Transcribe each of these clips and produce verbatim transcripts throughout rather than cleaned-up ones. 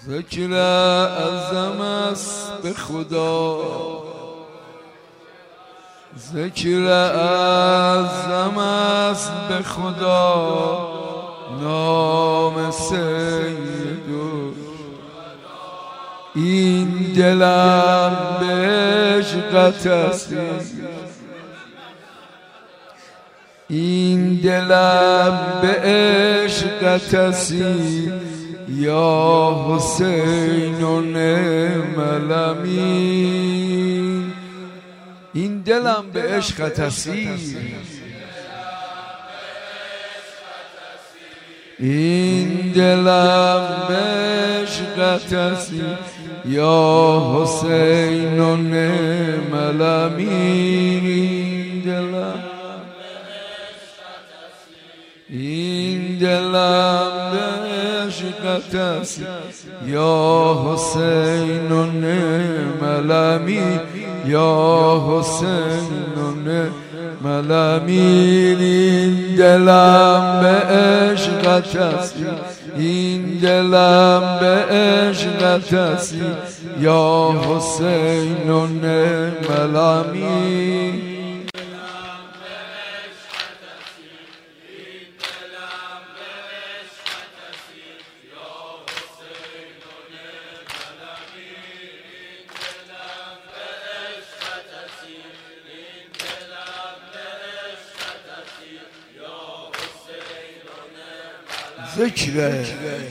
ذکر اعظم است به خدا، ذکر اعظم است به خدا، نام سیدو این دلم به عشقت است، این دلم به عشقت است یا حسین و نعم الامین. این دلم به عشقت است، این دلم به عشقت است یا حسین و نعم الامین. این دلم به عشقت است یا حسین و نعم الامین، یا حسین و نعم الامین. این دلم به عشقت است، این دلم به عشقت است یا حسین و نعم الامین. ذکر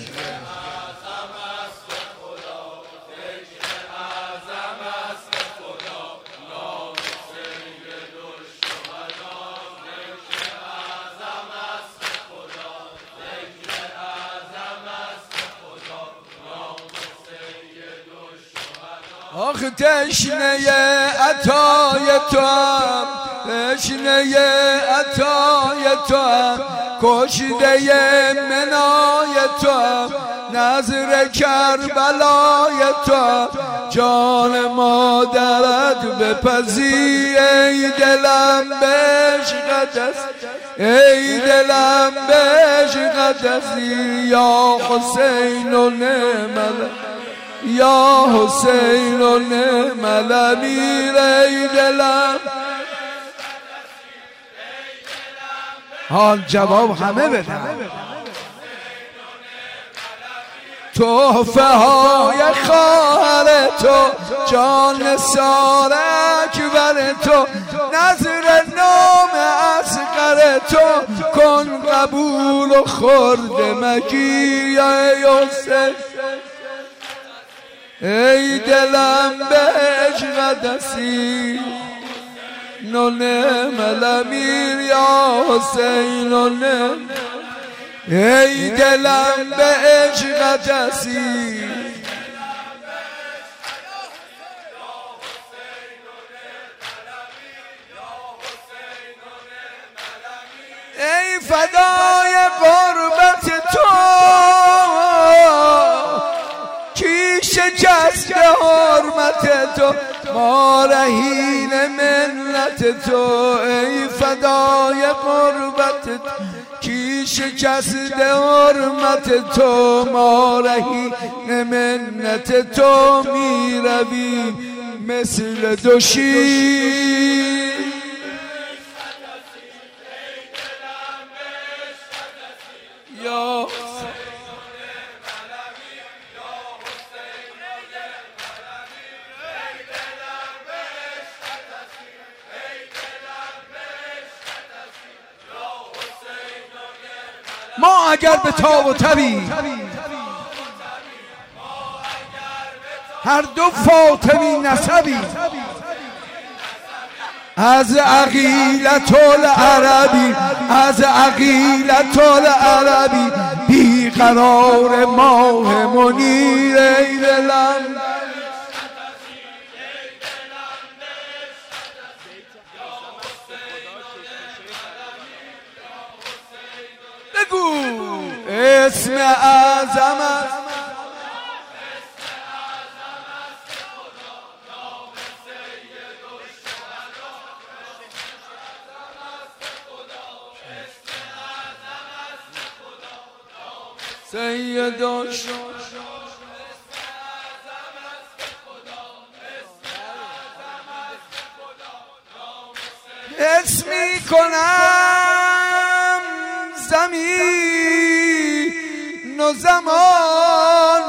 آخ تشنه عطای تو هم، تشنه عطای تو هم، کشته منای تو هم، نظر کربلای تو هم، جان مادرت بپذیر. ای دلم به عشقت است، ای دلم به عشقت است یا حسین و نعم الامین، یا حسین و نعم الامین. ای دلم حال جواب همه بدن. تحفه های خواهر تو، جان نثار اکبر تو، نظر نام اصغر تو، کن قبول و خورد مگیر یا ای حسین. ای دلم به عشقت است و نعم الامین یا حسین و نعم. ای دلم به عشقت است، ای فدای قربت تو، کی شکست حرمت تو، ما رهین منت تو. ای فدای قربت تو، کی شکست حرمت تو، ما رهین منت تو. می روی مثل دو شیر، یا ما اگر به تاب و تبی هر دو فاطمی نسبی، از عقیلت العربی، از عقیلت العربی، بیقرار ماه منیر. ای دلم بگو اسم اعظم است، سید حس می کنم زمین و زمان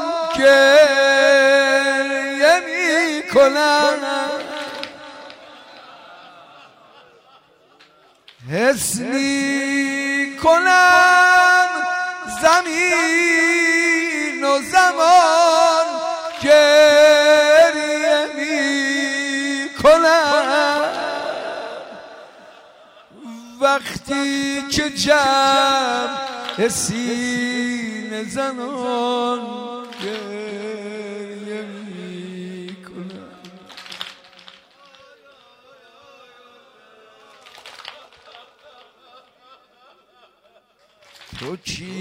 گریه می کنم حس می کنم زمین و زمان گریه می کنم وقتی که جمع سینه زنان گریه می کنم تو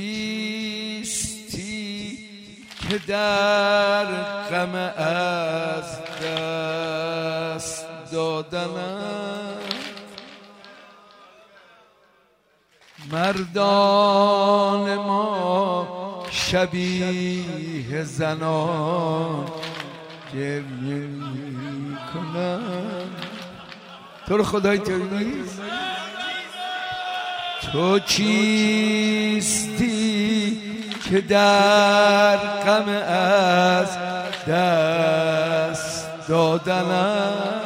کیستی که در غم از دست دادنم مردان ما شبیه زنان گریه میکنن تو رو خدای تو نیست تو چیستی که در غم از دست دادنم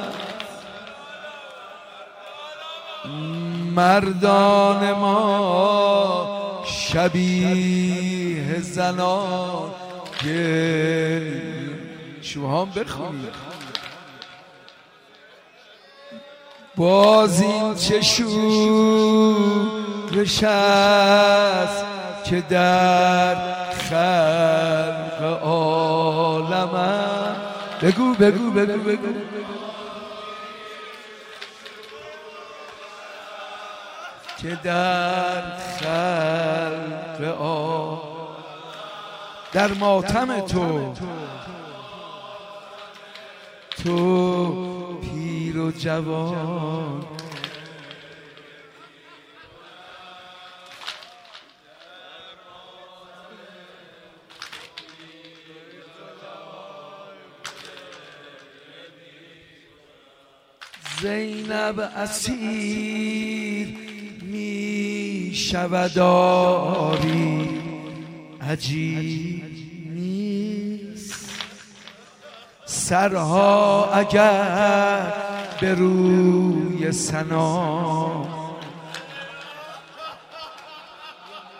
مردان ما شبیه زنان که شما هم بخونید باز این چه شورش است که در خلق عالم بگو بگو بگو بگو که در خلق آ در ماتم تو تو پیر و جوان زینب اسیر می شود آری عجیب نیست سرها اگر به روی سنا